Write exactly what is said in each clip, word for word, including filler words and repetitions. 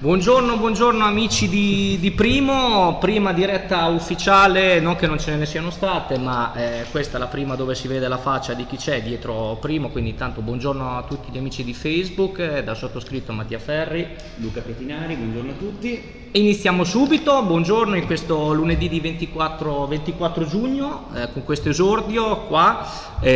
Buongiorno, buongiorno amici di, di Primo, prima diretta ufficiale, non che non ce ne siano state, ma eh, questa è la prima dove si vede la faccia di chi c'è dietro Primo, quindi intanto buongiorno a tutti gli amici di Facebook, eh, da sottoscritto Mattia Ferri, Luca Pettinari, buongiorno a tutti. Iniziamo subito, buongiorno in questo lunedì di ventiquattro, ventiquattro giugno, eh, con questo esordio qua.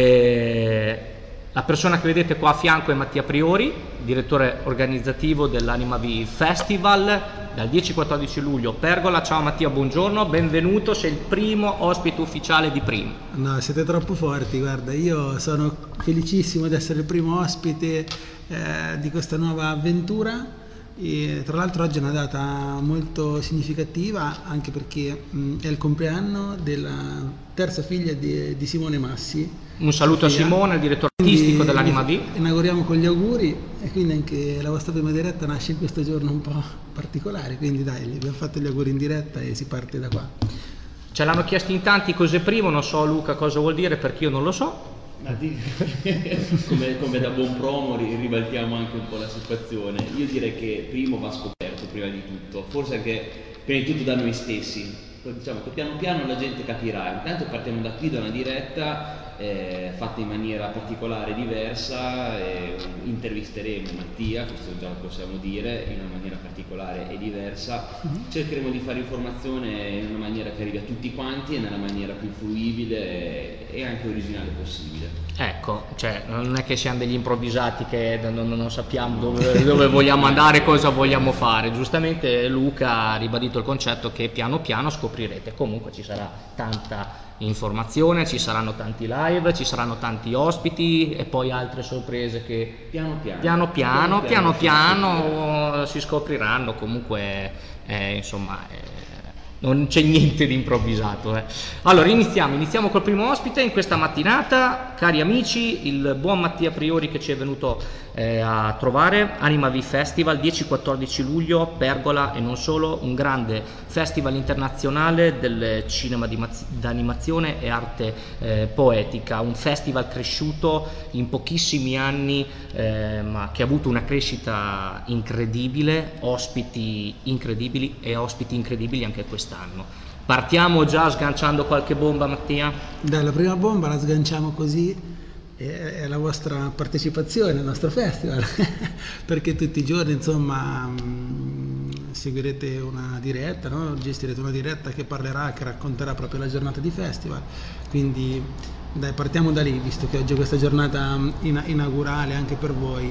Eh, La persona che vedete qua a fianco è Mattia Priori, direttore organizzativo dell'Anima V Festival dal dieci quattordici luglio. Pergola, ciao Mattia, buongiorno, benvenuto, sei il primo ospite ufficiale di Primo. No, siete troppo forti, guarda, io sono felicissimo di essere il primo ospite eh, di questa nuova avventura. E tra l'altro oggi è una data molto significativa anche perché mh, è il compleanno della terza figlia di, di Simone Massi. Un saluto Sofia. A Simone, il direttore artistico dell'Anima V. Inauguriamo con gli auguri e quindi anche la vostra prima diretta nasce in questo giorno un po' particolare, quindi dai, gli abbiamo fatto gli auguri in diretta e si parte da qua. Ce l'hanno chiesto in tanti cos'è Primo, non so Luca cosa vuol dire perché io non lo so. come, come da buon promo ribaltiamo anche un po' la situazione. Io direi che Primo va scoperto prima di tutto, forse anche prima di tutto da noi stessi. Diciamo che piano piano la gente capirà. Intanto partiamo da qui, da una diretta eh, fatta in maniera particolare, diversa, e intervisteremo Mattia, questo già lo possiamo dire, in una maniera particolare e diversa. Uh-huh. Cercheremo di fare informazione in una maniera che arrivi a tutti quanti e nella maniera più fruibile e anche originale possibile. Ecco, cioè non è che siamo degli improvvisati che non, non sappiamo dove, dove vogliamo andare, cosa vogliamo fare. Giustamente Luca ha ribadito il concetto che piano piano scoprirete. Comunque ci sarà tanta informazione, ci saranno tanti live, ci saranno tanti ospiti e poi altre sorprese che piano piano piano piano, piano, piano, piano, piano si scopriranno. Comunque eh, insomma eh, non c'è niente di improvvisato. Eh. Allora iniziamo, iniziamo col primo ospite in questa mattinata, cari amici, il buon Mattia Priori che ci è venuto eh, a trovare, Anima V Festival, dieci quattordici luglio, Pergola e non solo, un grande festival internazionale del cinema d'animazione e arte eh, poetica, un festival cresciuto in pochissimi anni eh, ma che ha avuto una crescita incredibile, ospiti incredibili e ospiti incredibili anche quest'anno. Partiamo già sganciando qualche bomba, Mattia? Dai, la prima bomba la sganciamo così, è la vostra partecipazione al nostro festival perché tutti i giorni insomma mh, seguirete una diretta, no? Gestirete una diretta che parlerà, che racconterà proprio la giornata di festival, quindi dai, partiamo da lì, visto che oggi è questa giornata in- inaugurale anche per voi.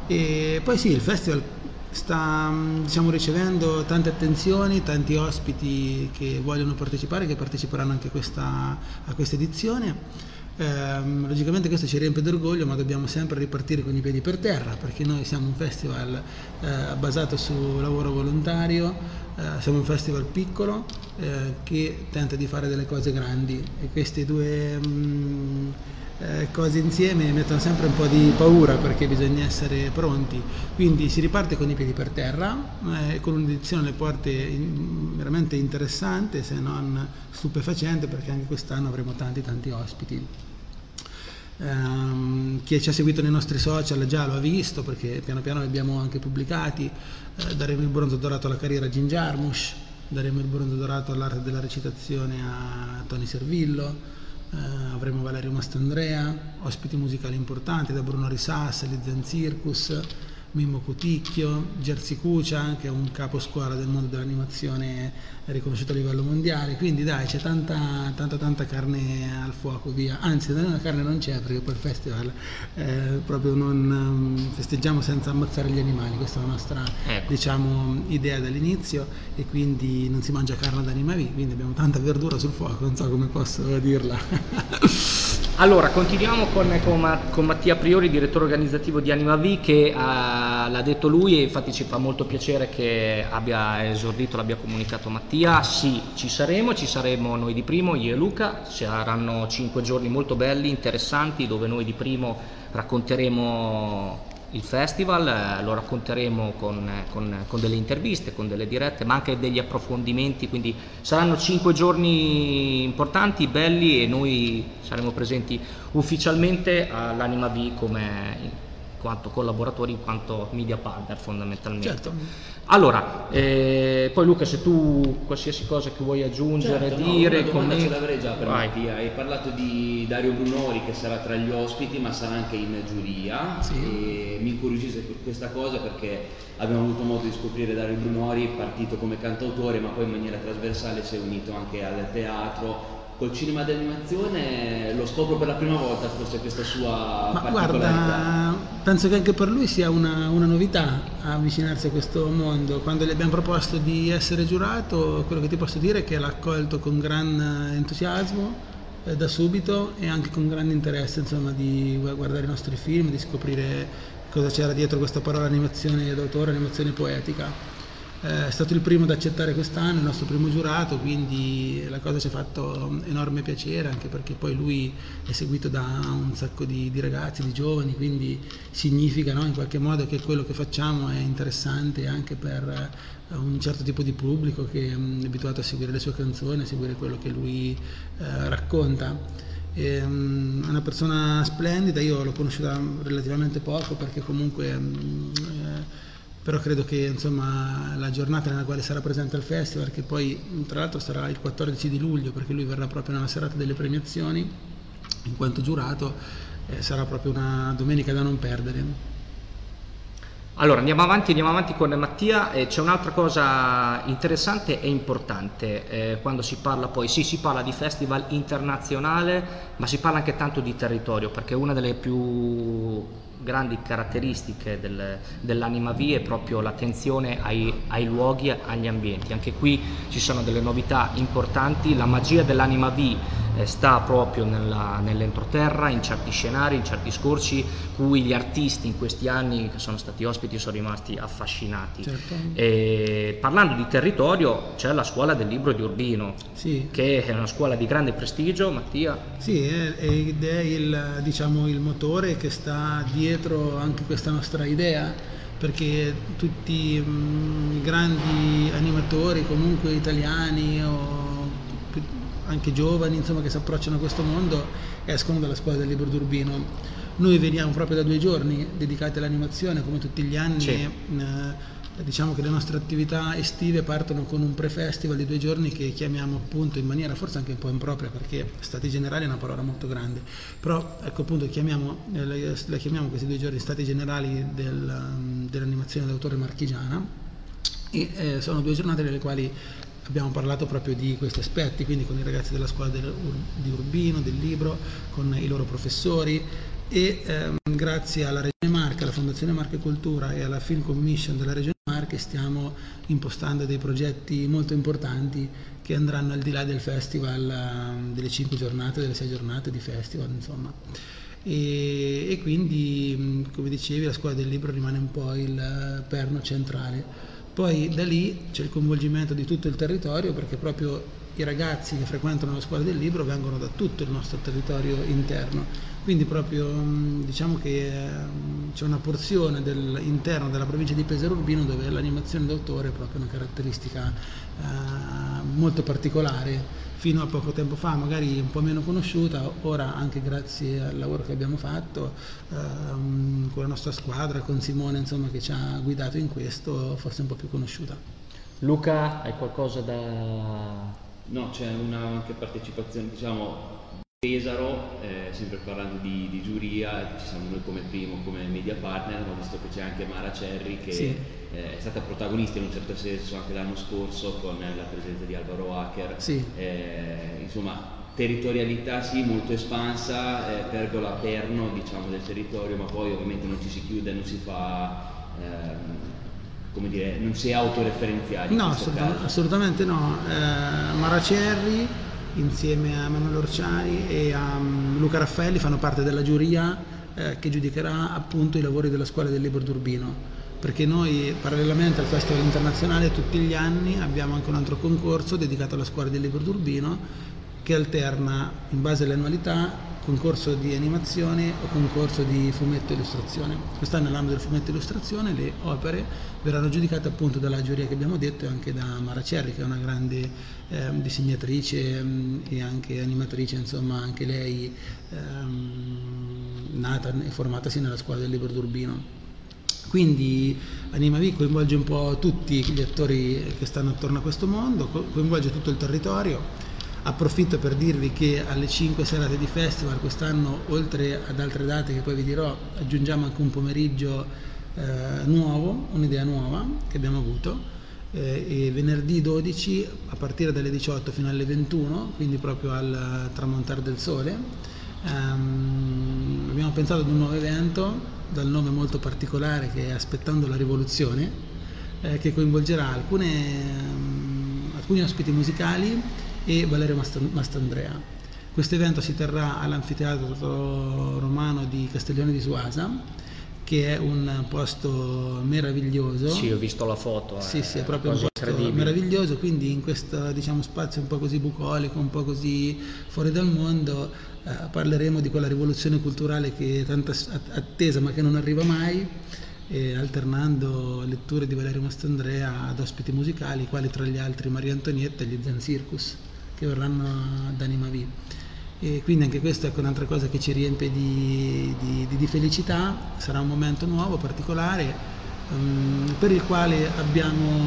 E poi sì, il festival sta diciamo ricevendo tante attenzioni, tanti ospiti che vogliono partecipare, che parteciperanno anche questa, a questa edizione. Eh, logicamente questo ci riempie d'orgoglio, ma dobbiamo sempre ripartire con i piedi per terra, perché noi siamo un festival eh, basato su lavoro volontario, eh, siamo un festival piccolo eh, che tenta di fare delle cose grandi, e queste due mh, eh, cose insieme mettono sempre un po' di paura perché bisogna essere pronti. Quindi si riparte con i piedi per terra, eh, con un'edizione alle porte in, veramente interessante, se non stupefacente, perché anche quest'anno avremo tanti tanti ospiti. Um, chi ci ha seguito nei nostri social già lo ha visto, perché piano piano li abbiamo anche pubblicati. Eh, daremo il bronzo dorato alla carriera a Jim Jarmusch, daremo il bronzo dorato all'arte della recitazione a Tony Servillo, eh, avremo Valerio Mastandrea, ospiti musicali importanti da Bruno Risas, Lizen Circus, Mimmo Cuticchio, Jerzy Cucia, che è un capo scuola del mondo dell'animazione riconosciuto a livello mondiale. Quindi dai, c'è tanta tanta tanta carne al fuoco, via. Anzi, da noi la carne non c'è, perché poi il festival eh, proprio non um, festeggiamo senza ammazzare gli animali. Questa è la nostra ecco. diciamo idea dall'inizio, e quindi non si mangia carne ad Anima V, quindi abbiamo tanta verdura sul fuoco, non so come posso dirla. Allora, continuiamo con, con, con Mattia Priori, direttore organizzativo di Anima V, che uh, l'ha detto lui, e infatti ci fa molto piacere che abbia esordito, l'abbia comunicato Mattia. Sì, ci saremo, ci saremo noi di Primo, io e Luca, saranno cinque giorni molto belli, interessanti, dove noi di Primo racconteremo il festival, eh, lo racconteremo con, con, con delle interviste, con delle dirette, ma anche degli approfondimenti, quindi saranno cinque giorni importanti, belli, e noi saremo presenti ufficialmente all'Anima V come quanto collaboratori, in quanto media partner fondamentalmente. Certo. Allora, eh, poi Luca, se tu qualsiasi cosa che vuoi aggiungere, certo, dire, no, una domanda come... ce l'avrei già per Vai. Mattia. Hai parlato di Dario Brunori che sarà tra gli ospiti, ma sarà anche in giuria. Sì. E mi incuriosisce questa cosa perché abbiamo avuto modo di scoprire Dario Brunori, partito come cantautore, ma poi in maniera trasversale si è unito anche al teatro. Col cinema d'animazione lo scopro per la prima volta, forse questa sua Ma particolarità. guarda, penso che anche per lui sia una, una novità avvicinarsi a questo mondo. Quando gli abbiamo proposto di essere giurato, quello che ti posso dire è che l'ha accolto con gran entusiasmo eh, da subito, e anche con grande interesse, insomma, di guardare i nostri film, di scoprire cosa c'era dietro questa parola animazione d'autore, animazione poetica. È stato il primo ad accettare quest'anno, il nostro primo giurato, quindi la cosa ci ha fatto enorme piacere, anche perché poi lui è seguito da un sacco di, di ragazzi, di giovani, quindi significa, no, in qualche modo che quello che facciamo è interessante anche per un certo tipo di pubblico che è abituato a seguire le sue canzoni, a seguire quello che lui eh, racconta. È una persona splendida, io l'ho conosciuta relativamente poco perché comunque... Eh, però credo che, insomma, la giornata nella quale sarà presente al festival, che poi tra l'altro sarà il quattordici di luglio, perché lui verrà proprio nella serata delle premiazioni in quanto giurato, eh, sarà proprio una domenica da non perdere. Allora andiamo avanti, andiamo avanti con Mattia. Eh, c'è un'altra cosa interessante e importante eh, quando si parla poi, sì, si parla di festival internazionale, ma si parla anche tanto di territorio, perché una delle più grandi caratteristiche del, dell'Anima-V è proprio l'attenzione ai, ai luoghi, agli ambienti. Anche qui ci sono delle novità importanti. La magia dell'Anima-V eh, sta proprio nella, nell'entroterra, in certi scenari, in certi scorci, cui gli artisti in questi anni che sono stati ospiti sono rimasti affascinati. Certo. E, parlando di territorio, c'è la scuola del libro di Urbino, sì, che è una scuola di grande prestigio. Mattia? Sì, ed è il, diciamo, il motore che sta dietro anche questa nostra idea, perché tutti mh, i grandi animatori comunque italiani o anche giovani, insomma, che si approcciano a questo mondo escono dalla scuola del libro di Urbino. Noi veniamo proprio da due giorni dedicati all'animazione, come tutti gli anni. Sì. eh, Diciamo che le nostre attività estive partono con un pre-festival di due giorni che chiamiamo appunto in maniera forse anche un po' impropria, perché stati generali è una parola molto grande, però ecco appunto chiamiamo, eh, la chiamiamo questi due giorni stati generali del, dell'animazione d'autore marchigiana, e eh, sono due giornate nelle quali abbiamo parlato proprio di questi aspetti, quindi con i ragazzi della scuola del, di Urbino, del libro, con i loro professori, e ehm, grazie alla Regione Marche, alla Fondazione Marche Cultura e alla Film Commission della Regione Marche stiamo impostando dei progetti molto importanti che andranno al di là del festival, ehm, delle cinque giornate, delle sei giornate di festival, insomma. E, e quindi, come dicevi, la scuola del libro rimane un po' il perno centrale. Poi da lì c'è il coinvolgimento di tutto il territorio, perché proprio i ragazzi che frequentano la scuola del libro vengono da tutto il nostro territorio interno, quindi proprio diciamo che c'è una porzione dell'interno della provincia di Pesaro Urbino dove l'animazione d'autore è proprio una caratteristica eh, molto particolare. Fino a poco tempo fa magari un po' meno conosciuta, ora anche grazie al lavoro che abbiamo fatto ehm, con la nostra squadra, con Simone, insomma, che ci ha guidato in questo, forse un po' più conosciuta. Luca, hai qualcosa da... No, c'è una anche partecipazione, diciamo, Pesaro, eh, sempre parlando di, di giuria, ci siamo noi come primo, come media partner, ma visto che c'è anche Mara Cerri che Sì. eh, è stata protagonista in un certo senso anche l'anno scorso con la presenza di Alvaro Hacker. Sì. Eh, insomma, territorialità sì, molto espansa, eh, pergola perno, diciamo, del territorio, ma poi ovviamente non ci si chiude, non si fa... Ehm, come dire, non si è autoreferenziali. No, assolut- assolutamente no. Eh, Mara Cerri insieme a Manuel Orciari e a um, Luca Raffaelli fanno parte della giuria eh, che giudicherà appunto i lavori della scuola del libro d'Urbino, perché noi parallelamente al Festival Internazionale tutti gli anni abbiamo anche un altro concorso dedicato alla scuola del libro d'Urbino che alterna in base alle annualità concorso di animazione o concorso di fumetto e illustrazione. Quest'anno nell'ambito del fumetto e illustrazione le opere verranno giudicate appunto dalla giuria che abbiamo detto e anche da Mara Cerri, che è una grande eh, disegnatrice mh, e anche animatrice, insomma anche lei ehm, nata e formatasi nella scuola del libro d'Urbino. Quindi AnimaV coinvolge un po' tutti gli attori che stanno attorno a questo mondo, co- coinvolge tutto il territorio. Approfitto per dirvi che alle cinque serate di festival quest'anno, oltre ad altre date che poi vi dirò, aggiungiamo anche un pomeriggio eh, nuovo, un'idea nuova che abbiamo avuto, eh, e venerdì dodici a partire dalle diciotto fino alle ventuno, quindi proprio al tramontare del sole, ehm, abbiamo pensato ad un nuovo evento dal nome molto particolare che è Aspettando la Rivoluzione, eh, che coinvolgerà alcune, um, alcuni ospiti musicali e Valerio Mastandrea. Questo evento si terrà all'Anfiteatro Romano di Castiglione di Suasa, che è un posto meraviglioso. Sì, ho visto la foto. Sì, sì, è proprio un posto meraviglioso, quindi in questo, diciamo, spazio un po' così bucolico, un po' così fuori dal mondo, eh, parleremo di quella rivoluzione culturale che è tanto attesa ma che non arriva mai, e alternando letture di Valerio Mastandrea ad ospiti musicali, quali tra gli altri Maria Antonietta e gli Zen Circus, che verranno ad AnimaV. E quindi anche questa è un'altra cosa che ci riempie di, di, di felicità. Sarà un momento nuovo, particolare, um, per il quale abbiamo,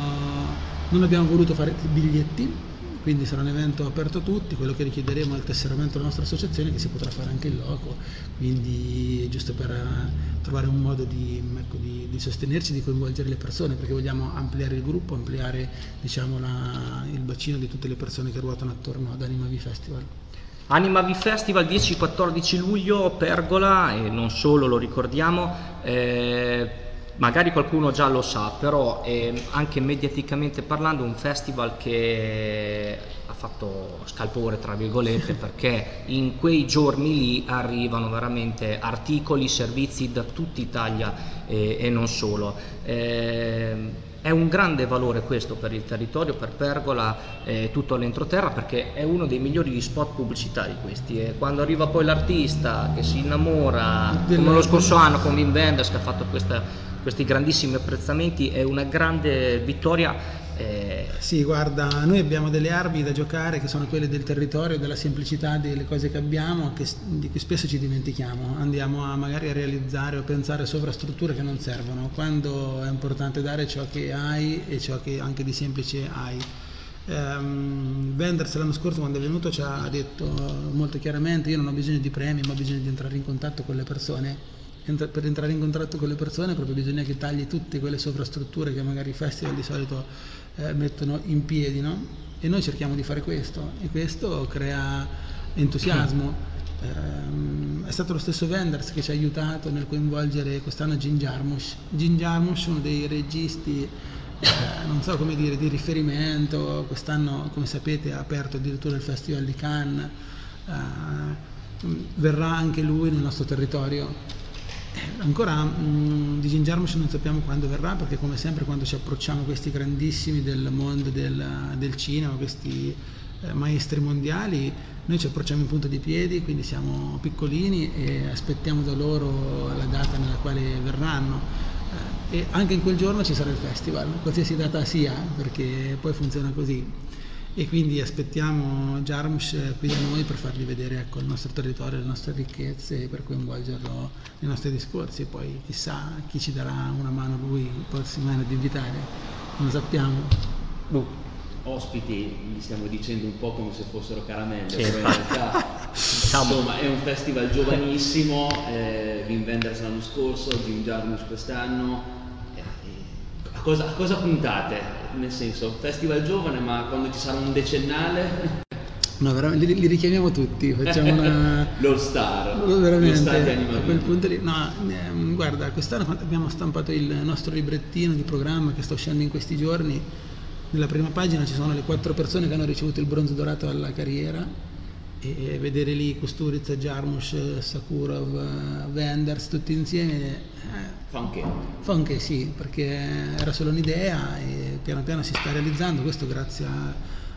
non abbiamo voluto fare biglietti, quindi sarà un evento aperto a tutti. Quello che richiederemo è il tesseramento della nostra associazione, che si potrà fare anche in loco, quindi giusto per trovare un modo di, ecco, di, di sostenerci, di coinvolgere le persone, perché vogliamo ampliare il gruppo, ampliare, diciamo, la, il bacino di tutte le persone che ruotano attorno ad AnimaV Festival. AnimaV Festival dieci quattordici luglio, Pergola, e non solo, lo ricordiamo, eh, magari qualcuno già lo sa, però è anche mediaticamente parlando un festival che ha fatto scalpore, tra virgolette, perché in quei giorni lì arrivano veramente articoli, servizi da tutta Italia e, e non solo. Eh, È un grande valore questo per il territorio, per Pergola e eh, tutto l'entroterra, perché è uno dei migliori spot pubblicitari questi. E quando arriva poi l'artista che si innamora, come lo scorso anno con Wim Wenders, che ha fatto questa, questi grandissimi apprezzamenti, è una grande vittoria. Eh... Sì, guarda, noi abbiamo delle armi da giocare che sono quelle del territorio, della semplicità delle cose che abbiamo, che, di cui spesso ci dimentichiamo. Andiamo a magari a realizzare o pensare a sovrastrutture che non servono, quando è importante dare ciò che hai e ciò che anche di semplice hai. Um, Wenders l'anno scorso, quando è venuto, ci ha detto molto chiaramente: io non ho bisogno di premi, ma ho bisogno di entrare in contatto con le persone. Per entrare in contatto con le persone proprio bisogna che tagli tutte quelle sovrastrutture che magari i festival di solito eh, mettono in piedi, no? E noi cerchiamo di fare questo, e questo crea entusiasmo. Um, è stato lo stesso Wenders che ci ha aiutato nel coinvolgere quest'anno Jim Jarmusch. Jim Jarmusch, uno dei registi, eh, non so come dire, di riferimento. Quest'anno, come sapete, ha aperto addirittura il Festival di Cannes. Uh, verrà anche lui nel nostro territorio. Ancora mh, di Jim Jarmusch non sappiamo quando verrà, perché come sempre quando ci approcciamo a questi grandissimi del mondo del, del cinema, questi eh, maestri mondiali, noi ci approcciamo in punta di piedi, quindi siamo piccolini e aspettiamo da loro la data nella quale verranno, eh, e anche in quel giorno ci sarà il festival, qualsiasi data sia, perché poi funziona così. E quindi aspettiamo Jarmusch qui da noi per fargli vedere, ecco, il nostro territorio, le nostre ricchezze, per coinvolgerlo nei nostri discorsi. E poi chissà chi ci darà una mano lui il prossimo anno ad invitare, non sappiamo. Uh. Ospiti, gli stiamo dicendo un po' come se fossero caramelle, sì, però in realtà insomma è un festival giovanissimo, eh, Wim Wenders l'anno scorso, Jim Jarmusch quest'anno. Eh, a, cosa, a cosa puntate? Nel senso, festival giovane, ma quando ci sarà un decennale? No, veramente, li, li richiamiamo tutti, facciamo una... L'All Star, veramente, l'All Star di AnimaV. A quel punto lì, no, ehm, guarda, quest'anno abbiamo stampato il nostro librettino di programma che sta uscendo in questi giorni. Nella prima pagina ci sono le quattro persone che hanno ricevuto il bronzo dorato alla carriera, e vedere lì Kusturica, Jarmusch, Sakurov, Wenders tutti insieme eh, fa anche fa anche sì, perché era solo un'idea e piano piano si sta realizzando. Questo grazie a,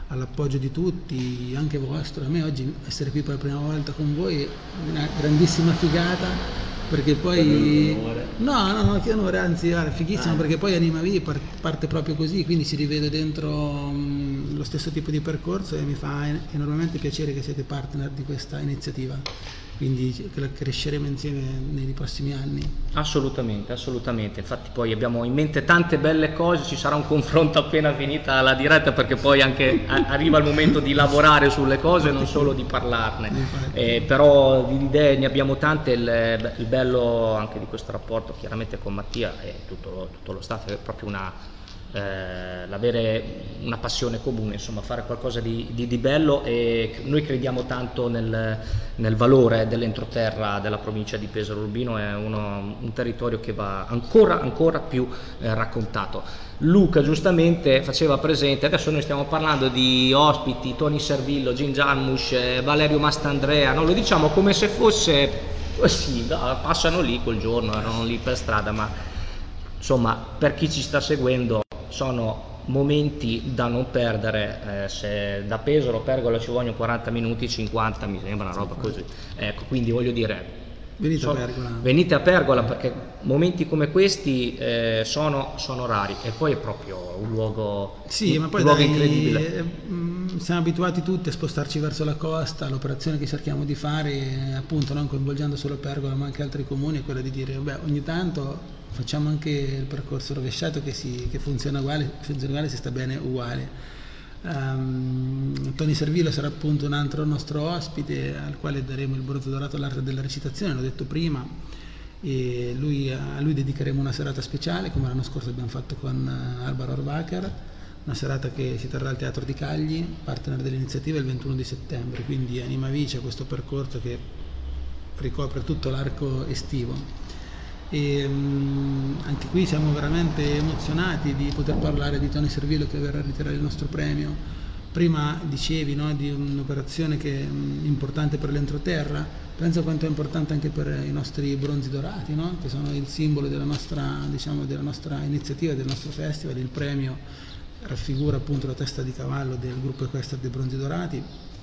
all'appoggio di tutti, anche vostro. A me oggi essere qui per la prima volta con voi è una grandissima figata, perché poi no no no che onore, anzi guarda, fighissimo, ah. perché poi Anima V parte proprio così, quindi ci rivedo dentro um, lo stesso tipo di percorso e mi fa enormemente piacere che siete partner di questa iniziativa, quindi cresceremo insieme nei prossimi anni. Assolutamente, assolutamente, infatti poi abbiamo in mente tante belle cose, ci sarà un confronto appena finita la diretta, perché poi anche arriva il momento di lavorare sulle cose, non solo di parlarne, eh, però di idee ne abbiamo tante. Il, il bello anche di questo rapporto chiaramente con Mattia e tutto, tutto lo staff è proprio una Eh, l'avere una passione comune, insomma fare qualcosa di, di, di bello, e noi crediamo tanto nel, nel valore dell'entroterra della provincia di Pesaro. Urbino è uno, un territorio che va ancora, ancora più eh, raccontato. Luca giustamente faceva presente, adesso noi stiamo parlando di ospiti, Tony Servillo, Gin Jarmusch, eh, Valerio Mastandrea, no? Lo diciamo come se fosse così, no? Passano lì quel giorno, erano lì per strada, ma insomma per chi ci sta seguendo sono momenti da non perdere. Eh, se da Pesaro Pergola ci vogliono quaranta minuti, cinquanta mi sembra una roba così, ecco, quindi voglio dire, venite, so, a, Pergola. venite a Pergola, perché momenti come questi eh, sono, sono rari, e poi è proprio un luogo, sì, un, ma poi un luogo dai, incredibile. mh, siamo abituati tutti a spostarci verso la costa. L'operazione che cerchiamo di fare, appunto non coinvolgendo solo Pergola ma anche altri comuni, è quella di dire beh, ogni tanto facciamo anche il percorso rovesciato che, si, che funziona uguale, funziona uguale, si sta bene uguale. Um, Tony Servillo sarà appunto un altro nostro ospite al quale daremo il bronzo dorato all'arte della recitazione, l'ho detto prima, e lui, a lui dedicheremo una serata speciale come l'anno scorso abbiamo fatto con Alvaro Orvacher, una serata che si terrà al Teatro di Cagli, partner dell'iniziativa, il ventuno di settembre. Quindi Anima V c'è questo percorso che ricopre tutto l'arco estivo. E um, anche qui siamo veramente emozionati di poter parlare di Tony Servillo che verrà a ritirare il nostro premio. Prima dicevi, no, di un'operazione che è um, importante per l'entroterra, penso quanto è importante anche per i nostri bronzi dorati, no? Che sono il simbolo della nostra, diciamo, della nostra iniziativa, del nostro festival. Il premio raffigura appunto la testa di cavallo del gruppo equestre dei bronzi dorati,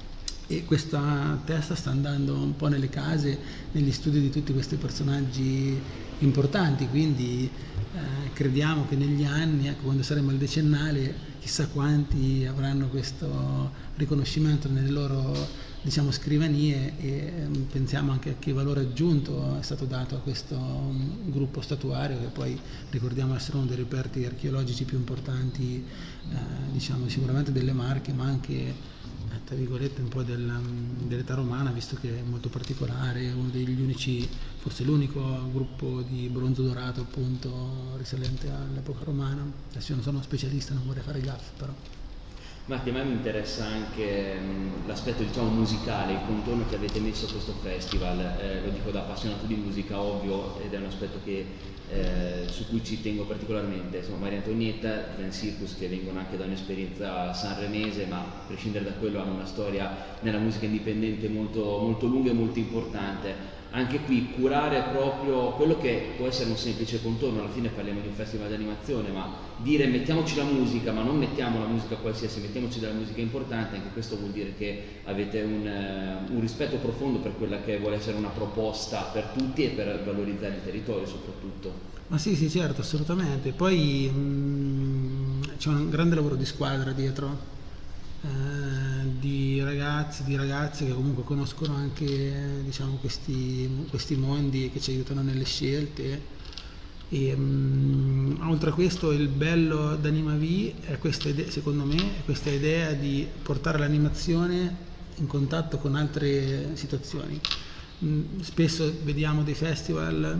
e questa testa sta andando un po' nelle case, negli studi di tutti questi personaggi importanti, quindi eh, crediamo che negli anni, ecco, quando saremo al decennale, chissà quanti avranno questo riconoscimento nelle loro, diciamo, scrivanie, e eh, pensiamo anche a che valore aggiunto è stato dato a questo um, gruppo statuario, che poi ricordiamo essere uno dei reperti archeologici più importanti, eh, diciamo sicuramente delle Marche, ma anche tra virgolette un po' del, dell'età romana, visto che è molto particolare, è uno degli unici, forse l'unico gruppo di bronzo dorato appunto risalente all'epoca romana. Adesso io non sono specialista, non vorrei fare gaff, però. Matti, a me mi interessa anche mh, l'aspetto, diciamo, musicale, il contorno che avete messo a questo festival, eh, lo dico da appassionato di musica, ovvio, ed è un aspetto che, eh, su cui ci tengo particolarmente. Insomma, Maria Antonietta, Zen Circus, che vengono anche da un'esperienza sanremese, ma a prescindere da quello hanno una storia nella musica indipendente molto, molto lunga e molto importante. Anche qui curare proprio quello che può essere un semplice contorno, alla fine parliamo di un festival di animazione, ma dire mettiamoci la musica, ma non mettiamo la musica qualsiasi, mettiamoci della musica importante, anche questo vuol dire che avete un, uh, un rispetto profondo per quella che vuole essere una proposta per tutti e per valorizzare il territorio soprattutto. Ma sì, sì, certo, assolutamente. Poi mh, c'è un grande lavoro di squadra dietro. Eh, di ragazzi, di ragazze che comunque conoscono anche, diciamo, questi, questi mondi e che ci aiutano nelle scelte. E, um, oltre a questo, il bello d'Anima V è questa idea, secondo me, è questa idea di portare l'animazione in contatto con altre situazioni. Mm, spesso vediamo dei festival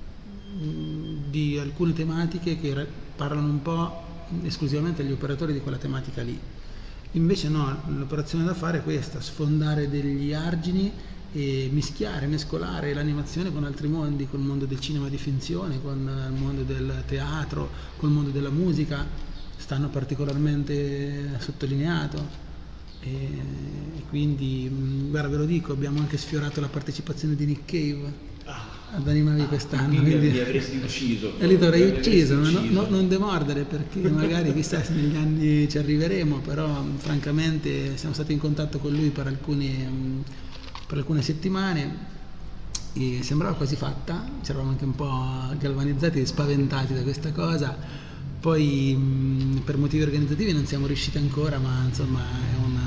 mm, di alcune tematiche che parlano un po' esclusivamente agli operatori di quella tematica lì. Invece no, l'operazione da fare è questa: sfondare degli argini e mischiare, mescolare l'animazione con altri mondi, col mondo del cinema di finzione, con il mondo del teatro, col mondo della musica. Stanno particolarmente sottolineato, e quindi, guarda, ve lo dico, abbiamo anche sfiorato la partecipazione di Nick Cave. Ah, ad Animavi quest'anno. Quindi Quindi mi avresti ucciso. e lì ti avrei Mi ucciso, avresti ma no- ucciso. no- non demordere, perché magari chissà se negli anni ci arriveremo, però francamente siamo stati in contatto con lui per alcune, mh, per alcune settimane e sembrava quasi fatta, ci eravamo anche un po' galvanizzati e spaventati da questa cosa, poi mh, per motivi organizzativi non siamo riusciti ancora, ma insomma è una,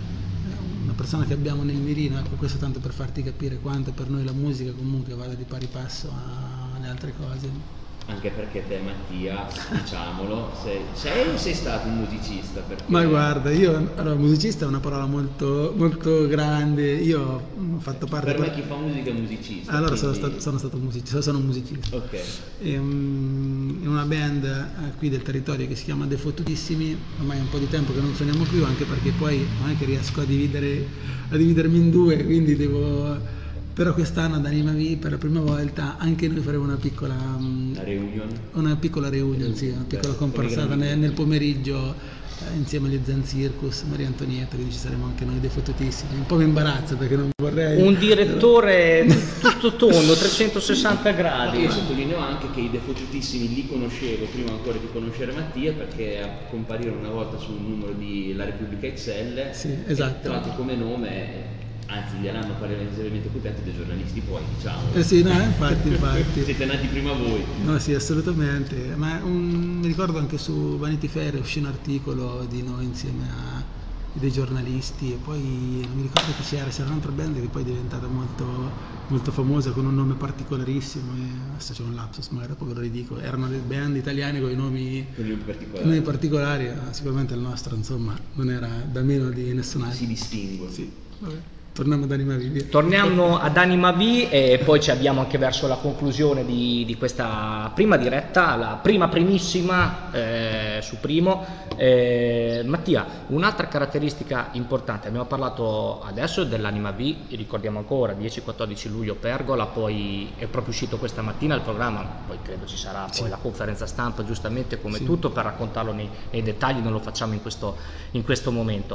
è una persona che abbiamo nel mirino, ecco, questo tanto per farti capire quanto per noi la musica comunque vada di pari passo alle altre cose. Anche perché te, Mattia, diciamolo, sei, sei o sei stato un musicista? Perché... Ma guarda, io, allora, musicista è una parola molto, molto grande, io ho fatto parte... Per me chi fa musica è musicista. Allora quindi... sono stato, sono stato musicista, sono un musicista. Ok. E, um, in una band eh, qui del territorio che si chiama De Fottutissimi, ormai è un po' di tempo che non suoniamo più, anche perché poi non è che riesco a dividere, a dividermi in due, quindi devo... Però quest'anno ad Animavi per la prima volta anche noi faremo una piccola um, La reunion? una piccola reunion, sì, una piccola comparsata nel, nel pomeriggio eh, insieme agli Zen Circus, Maria Antonietta, quindi ci saremo anche noi dei Fottutissimi. Un po' mi imbarazzo perché non vorrei... Un direttore tutto tondo, trecentosessanta Ma gradi. io sottolineo anche che i Defocutissimi li conoscevo prima ancora di conoscere Mattia, perché comparirono una volta su un numero di La Repubblica Excel. Sì, esatto. E tra l'altro come nome... Anzi, gli erano palesemente coperti dai giornalisti, poi diciamo. Eh sì, no, infatti, infatti. Siete nati prima voi. No, sì, assolutamente. Ma un, mi ricordo anche su Vanity Fair uscì un articolo di noi insieme a dei giornalisti e poi non mi ricordo che c'era, c'era un'altra band che poi è diventata molto, molto famosa con un nome particolarissimo e adesso c'è un lapsus, magari dopo ve lo ridico. Erano le band italiane con i nomi, Con i particolari. nomi particolari, sicuramente il nostro insomma non era da meno di nessun altro. Si distingue. Sì, vabbè. Torniamo ad Animavi, via. Torniamo ad Animavi e poi ci abbiamo anche verso la conclusione di, di questa prima diretta, la prima primissima eh, su Primo. Eh, Mattia, un'altra caratteristica importante, abbiamo parlato adesso dell'Animavi, ricordiamo ancora dieci quattordici luglio Pergola, poi è proprio uscito questa mattina il programma, poi credo ci sarà poi Sì. la conferenza stampa giustamente come Sì. tutto per raccontarlo nei, nei dettagli, non lo facciamo in questo, in questo momento.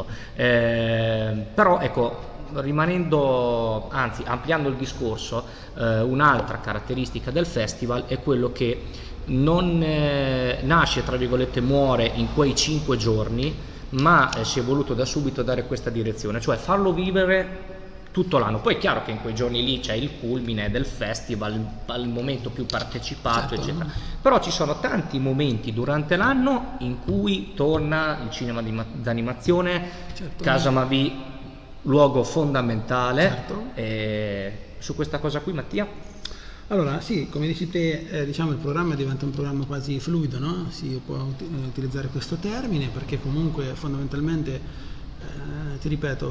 Eh, però ecco, rimanendo, anzi ampliando il discorso, eh, un'altra caratteristica del festival è quello che non eh, nasce, tra virgolette, muore in quei cinque giorni, ma eh, si è voluto da subito dare questa direzione, cioè farlo vivere tutto l'anno. Poi è chiaro che in quei giorni lì c'è il culmine del festival, il, il momento più partecipato, Certo. eccetera. Però ci sono tanti momenti durante l'anno in cui torna il cinema d'animazione, Certo. Casa Mavi, luogo fondamentale. Certo. E su questa cosa qui, Mattia? Allora, sì, come dici te, eh, diciamo il programma diventa un programma quasi fluido, no? Si può ut- utilizzare questo termine perché comunque fondamentalmente, eh, ti ripeto,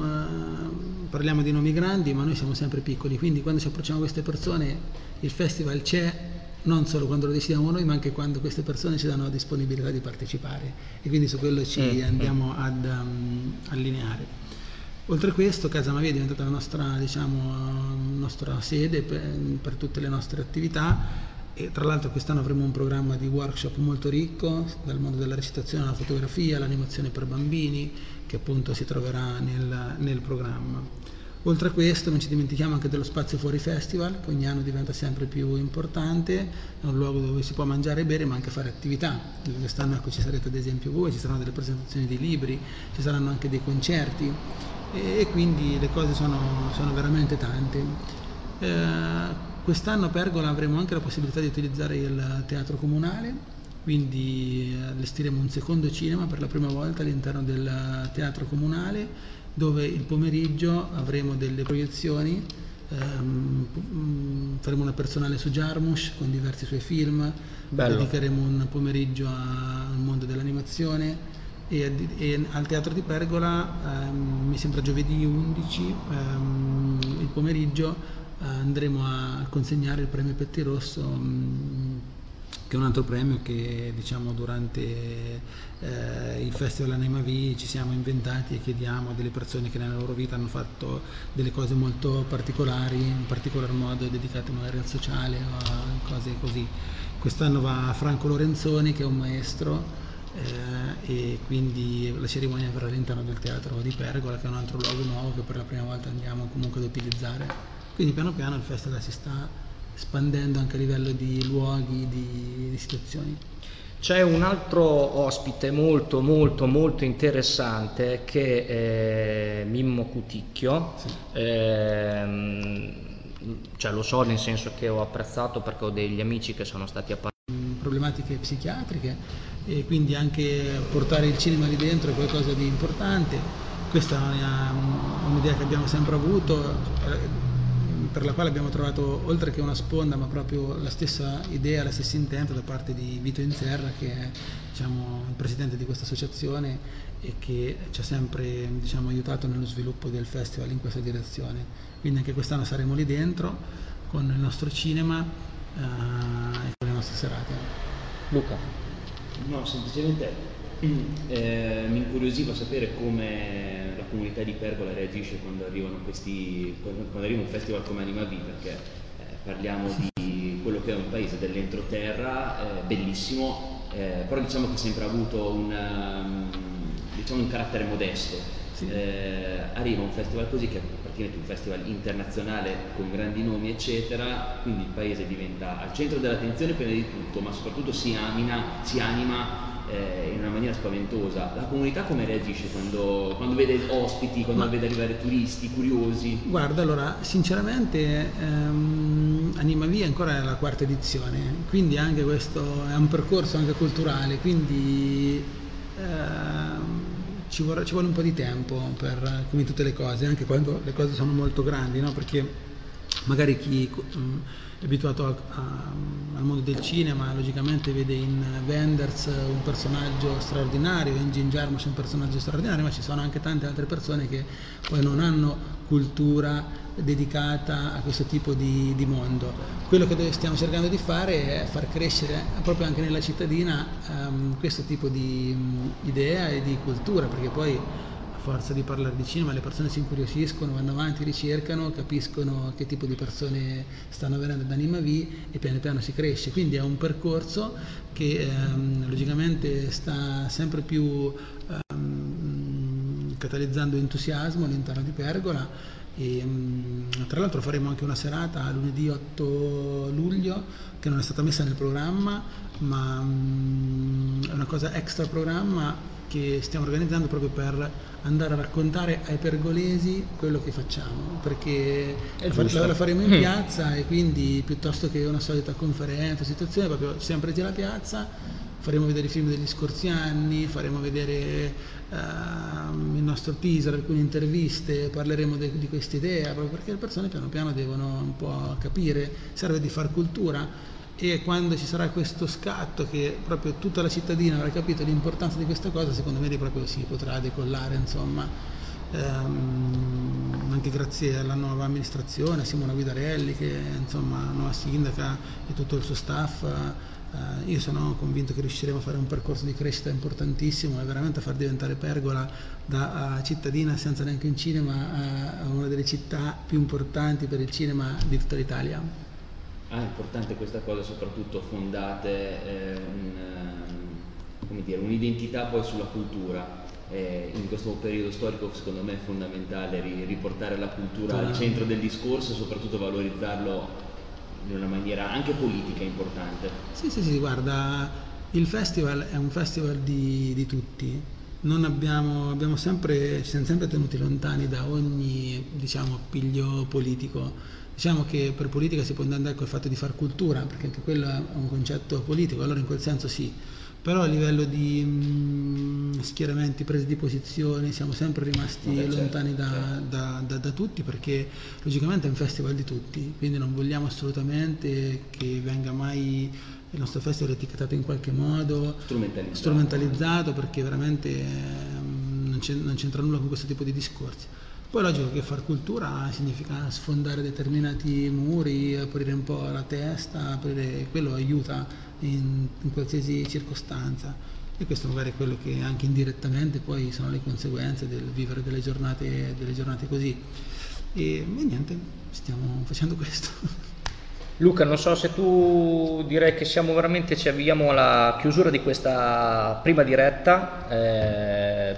mh, parliamo di nomi grandi, ma noi siamo sempre piccoli, quindi quando ci approcciamo a queste persone il festival c'è non solo quando lo decidiamo noi, ma anche quando queste persone ci danno la disponibilità di partecipare e quindi su quello ci Mm, andiamo ad um, allineare. Oltre a questo, Casa Mavi è diventata la nostra, diciamo, nostra sede per, per tutte le nostre attività e tra l'altro quest'anno avremo un programma di workshop molto ricco dal mondo della recitazione alla fotografia, l'animazione per bambini che appunto si troverà nel, nel programma. Oltre a questo non ci dimentichiamo anche dello Spazio Fuori Festival che ogni anno diventa sempre più importante, è un luogo dove si può mangiare e bere ma anche fare attività. Quest'anno ecco, ci sarete ad esempio voi, ci saranno delle presentazioni di libri, ci saranno anche dei concerti e quindi le cose sono, sono veramente tante. Eh, quest'anno a Pergola avremo anche la possibilità di utilizzare il teatro comunale, quindi allestiremo un secondo cinema per la prima volta all'interno del teatro comunale dove il pomeriggio avremo delle proiezioni, ehm, faremo una personale su Jarmusch con diversi suoi film, Bello. dedicheremo un pomeriggio a- al mondo dell'animazione e, e al Teatro di Pergola, ehm, mi sembra giovedì undici, ehm, il pomeriggio eh, andremo a consegnare il premio Pettirosso, mh, che è un altro premio che diciamo durante eh, il Festival Animavi ci siamo inventati e chiediamo a delle persone che nella loro vita hanno fatto delle cose molto particolari, in particolar modo dedicate magari al sociale o a cose così. Quest'anno va a Franco Lorenzoni che è un maestro eh, e quindi la cerimonia verrà all'interno del Teatro di Pergola che è un altro luogo nuovo che per la prima volta andiamo comunque ad utilizzare. Quindi piano piano il festival si sta espandendo anche a livello di luoghi, di, di situazioni. C'è un altro ospite molto molto molto interessante che è Mimmo Cuticchio, sì. ehm, cioè lo so nel senso che ho apprezzato perché ho degli amici che sono stati a parlare problematiche psichiatriche e quindi anche portare il cinema lì dentro è qualcosa di importante. Questa è un'idea che abbiamo sempre avuto, per la quale abbiamo trovato oltre che una sponda ma proprio la stessa idea, la stessa intento da parte di Vito Inserra, che è, diciamo, il presidente di questa associazione e che ci ha sempre, diciamo, aiutato nello sviluppo del festival in questa direzione. Quindi anche quest'anno saremo lì dentro con il nostro cinema uh, e con le nostre serate. Luca? No, semplicemente eh, mi incuriosiva sapere come la comunità di Pergola reagisce quando arrivano questi, quando, quando arriva un festival come Anima V, perché eh, parliamo di quello che è un paese dell'entroterra, eh, bellissimo, eh, però diciamo che ha sempre avuto un, um, diciamo un carattere modesto. Sì. Eh, arriva un festival così, che è praticamente un festival internazionale con grandi nomi eccetera, quindi il paese diventa al centro dell'attenzione prima di tutto, ma soprattutto si anima, si anima eh, in una maniera spaventosa. La comunità come reagisce quando, quando vede ospiti, quando ma, vede arrivare turisti, curiosi? Guarda, allora sinceramente ehm, Anima V è ancora la quarta edizione, quindi anche questo è un percorso anche culturale, quindi ehm, Ci vuole, ci vuole un po' di tempo per, come tutte le cose, anche quando le cose sono molto grandi, no? Perché magari chi um, è abituato a, a, al mondo del cinema logicamente vede in Wenders un personaggio straordinario, in Jim Jarmusch un personaggio straordinario, ma ci sono anche tante altre persone che poi non hanno cultura dedicata a questo tipo di, di mondo. Quello che stiamo cercando di fare è far crescere proprio anche nella cittadina um, questo tipo di um, idea e di cultura, perché poi a forza di parlare di cinema le persone si incuriosiscono, vanno avanti, ricercano, capiscono che tipo di persone stanno venendo da Anima V e piano piano si cresce. Quindi è un percorso che um, logicamente sta sempre più um, catalizzando entusiasmo all'interno di Pergola. E, tra l'altro faremo anche una serata lunedì otto luglio che non è stata messa nel programma, ma um, è una cosa extra programma che stiamo organizzando proprio per andare a raccontare ai pergolesi quello che facciamo, perché la, la faremo in piazza e quindi piuttosto che una solita conferenza, situazione, proprio sempre già la piazza. Faremo vedere i film degli scorsi anni, faremo vedere uh, il nostro teaser, alcune interviste, parleremo de- di questa idea, proprio perché le persone piano piano devono un po' capire, serve di far cultura, e quando ci sarà questo scatto che proprio tutta la cittadina avrà capito l'importanza di questa cosa, secondo me proprio si potrà decollare, insomma, um, anche grazie alla nuova amministrazione, a Simona Guidarelli che insomma nuova sindaca e tutto il suo staff. Uh, io sono convinto che riusciremo a fare un percorso di crescita importantissimo e veramente a far diventare Pergola da uh, cittadina senza neanche un cinema a, a una delle città più importanti per il cinema di tutta l'Italia. Ah, è importante questa cosa, soprattutto fondate eh, un, come dire, un'identità poi sulla cultura. Eh, in questo periodo storico secondo me è fondamentale ri- riportare la cultura ah. al centro del discorso e soprattutto valorizzarlo in una maniera anche politica importante. Sì, sì, sì, guarda, il festival è un festival di, di tutti. Non abbiamo, abbiamo sempre, ci siamo sempre tenuti lontani da ogni, diciamo, appiglio politico. Diciamo che per politica si può andare col fatto di far cultura, perché anche quello è un concetto politico, allora in quel senso sì. Però a livello di mh, schieramenti, prese di posizione, siamo sempre rimasti Vabbè, lontani certo, da, certo. Da, da, da tutti, perché logicamente è un festival di tutti, quindi non vogliamo assolutamente che venga mai il nostro festival etichettato in qualche modo, strumentalizzato, strumentalizzato perché veramente mh, non, non c'entra nulla con questo tipo di discorsi. Poi è logico che far cultura significa sfondare determinati muri, aprire un po' la testa, aprire, quello aiuta in, in qualsiasi circostanza, e questo magari è quello che anche indirettamente poi sono le conseguenze del vivere delle giornate, delle giornate così. E, e niente, stiamo facendo questo. Luca, non so se tu direi che siamo veramente, ci avviamo alla chiusura di questa prima diretta. Eh,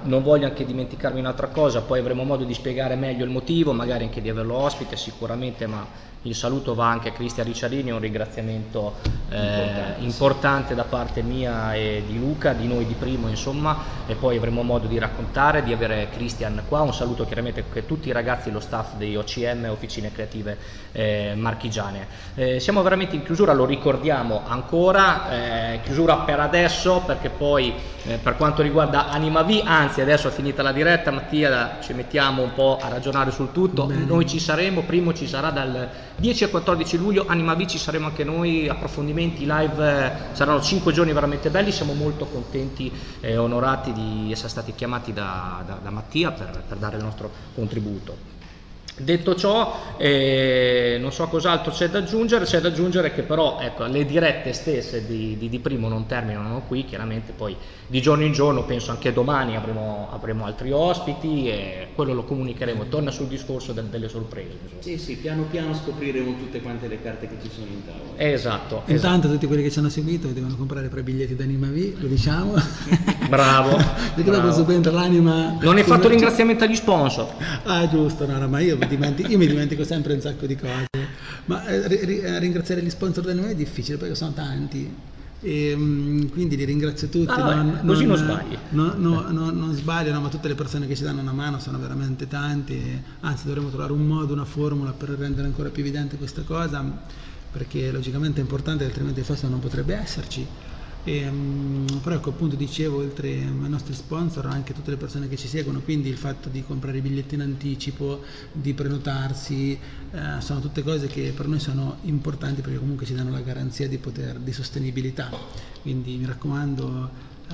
non voglio anche dimenticarmi un'altra cosa, poi avremo modo di spiegare meglio il motivo, magari anche di averlo ospite sicuramente, ma il saluto va anche a Cristian Ricciardini, un ringraziamento eh, importante da parte mia e di Luca, di noi di Primo insomma, e poi avremo modo di raccontare, di avere Cristian qua. Un saluto chiaramente a tutti i ragazzi, lo staff di O C M, Officine Creative eh, Marchigiane. Eh, siamo veramente in chiusura, lo ricordiamo ancora, eh, chiusura per adesso, perché poi eh, per quanto riguarda Anima V, anzi adesso è finita la diretta, Mattia, ci mettiamo un po' a ragionare sul tutto. Bene. Noi ci saremo, Primo ci sarà dal dieci al quattordici luglio, Anima V ci saremo anche noi, approfondimenti, live, eh, saranno cinque giorni veramente belli, siamo molto contenti e onorati di essere stati chiamati da, da, da Mattia per, per dare il nostro contributo. Detto ciò, eh, non so cos'altro c'è da aggiungere, c'è da aggiungere che però ecco, le dirette stesse di, di, di Primo non terminano qui, chiaramente poi di giorno in giorno, penso anche domani avremo, avremo altri ospiti e quello lo comunicheremo, torna sul discorso del, delle sorprese. Insomma. Sì, sì, piano piano scopriremo tutte quante le carte che ci sono in tavola. Esatto. Intanto esatto. tutti quelli che ci hanno seguito devono comprare pre biglietti d'Anima V, lo diciamo. Bravo. Perché dopo subentra l'anima. Non hai fatto ringraziamento agli sponsor. Ah giusto, no, no, ma io mi dimentico, io mi dimentico sempre un sacco di cose. Ma eh, ri, ringraziare gli sponsor d'Anima V è difficile perché sono tanti. E, um, quindi li ringrazio tutti. Ah, non, così non, non sbagli. No, no, no, non sbaglio, no, ma tutte le persone che ci danno una mano sono veramente tanti. E, anzi, dovremmo trovare un modo, una formula per rendere ancora più evidente questa cosa, perché logicamente è importante, altrimenti il festival non potrebbe esserci. E, um, però ecco, appunto dicevo, oltre ai nostri sponsor anche tutte le persone che ci seguono, quindi il fatto di comprare i biglietti in anticipo, di prenotarsi, eh, sono tutte cose che per noi sono importanti perché comunque ci danno la garanzia di poter, di sostenibilità. Quindi mi raccomando,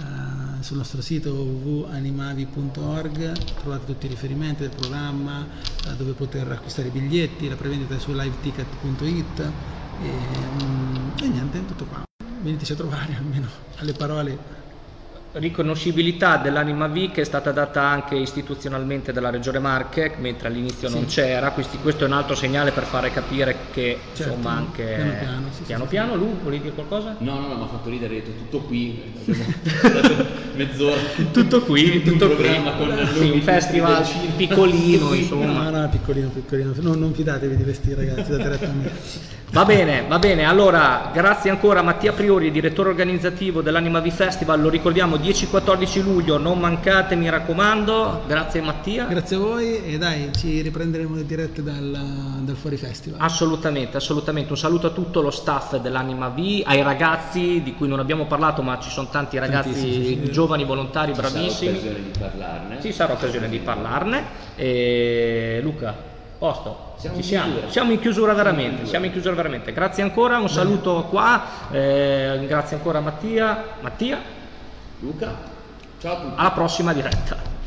eh, sul nostro sito w w w punto animavi punto org trovate tutti i riferimenti del programma, eh, dove poter acquistare i biglietti, la prevendita è su live ticket punto it e, um, e niente, tutto qua. Veniteci a trovare, almeno alle parole. Riconoscibilità dell'Anima V che è stata data anche istituzionalmente dalla Regione Marche, mentre all'inizio sì. non c'era. Questi, questo è un altro segnale per fare capire che certo, insomma anche piano piano, sì, piano, sì, piano sì. Lu, volevi dire qualcosa? No, no, no, mi ha fatto ridere, ho detto tutto qui, mezz'ora. Tutto qui, tutto un qui. programma con sì, un festival piccolino, insomma. No, no, piccolino, piccolino. Non, non fidatevi di questi ragazzi, date retta a me. Va bene, va bene, allora grazie ancora a Mattia Priori, direttore organizzativo dell'Anima V Festival, lo ricordiamo dieci quattordici luglio, non mancate, mi raccomando. Grazie Mattia. Grazie a voi e dai, ci riprenderemo le dirette dal, dal Fuori Festival. Assolutamente, assolutamente, un saluto a tutto lo staff dell'Anima V, ai ragazzi di cui non abbiamo parlato ma ci sono tanti ragazzi sì, sì. giovani, volontari, ci bravissimi. Ci sarà occasione di parlarne. Ci sarà occasione di parlarne. E Luca. Posto, siamo, ci in siamo. siamo in chiusura veramente, siamo in chiusura veramente. Grazie ancora, un saluto qua, eh, grazie ancora a Mattia, Mattia, Luca, ciao a tutti. Alla prossima diretta.